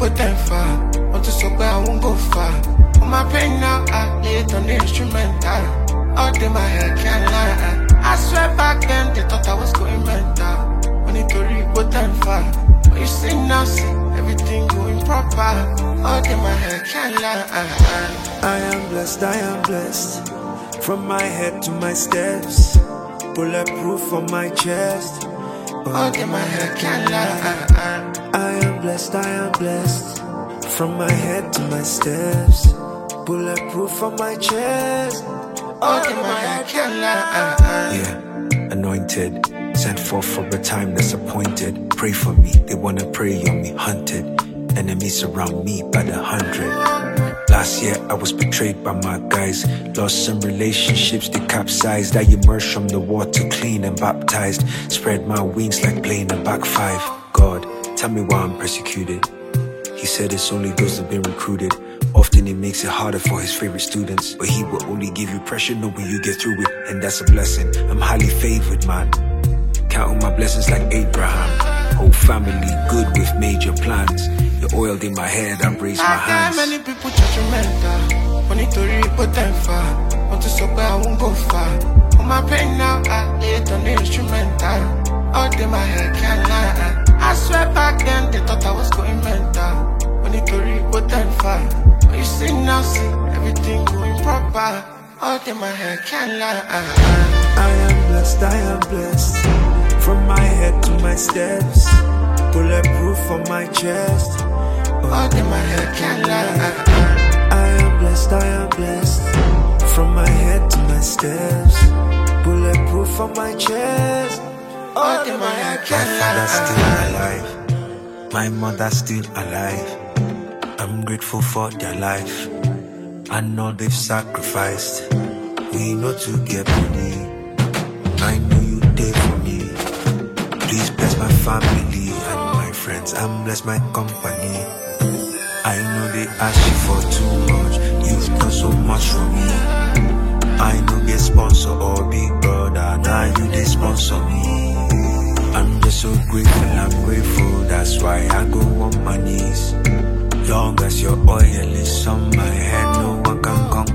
put them far. Want to so bad, I won't go far. On my pain now, I lay it on the instrumental. All day my head can't lie. I swear back then they thought I was going mental. When it to put them far. But you see now, see everything going proper. All day my head can't lie. I am blessed. From my head to my steps. Bulletproof on my chest. All day my head can't lie. I am blessed. From my head to my steps. Bulletproof on my chest. All day my head can't lie. Yeah, anointed. Sent forth for a time that's appointed. Pray for me, they wanna prey on me. Hunted, enemies around me by the 100. Last year I was betrayed by my guys. Lost some relationships, they capsized. I emerged from the water clean and baptized. Spread my wings like playing a back five. God, tell me why I'm persecuted. He said it's only those that've been recruited. Often it makes it harder for his favorite students. But he will only give you pressure knowing you get through it. And that's a blessing, I'm highly favored, man. Counting my blessings like Abraham. Whole family good with major plans. The oil in my head, I raise my hands. Many people judgmental. Want it to put them far. Want to so bad, I won't go far. On my pain now, I lay it on the instrumental. All day my head can't lie. I swear back then they thought I was going mental. Want it to put them far. But you see now, see everything going proper. All day my head can't lie. I am blessed. From my head to my steps. Bulletproof on my chest. All day my head can't lie. I am blessed. From my head to my steps. Bulletproof on my chest. All day my head can't lie. My father's still alive. My mother's still alive. I'm grateful for their life. I know they've sacrificed. We know to get money. I know you there for me. Please bless my family and my friends, and bless my company. I know they ask you for too much. You've done so much for me. I know get sponsor or big brother. Now you they sponsor me. I'm just so grateful, I'm grateful. That's why I go on my knees. Long as your oil is on my head, no one can come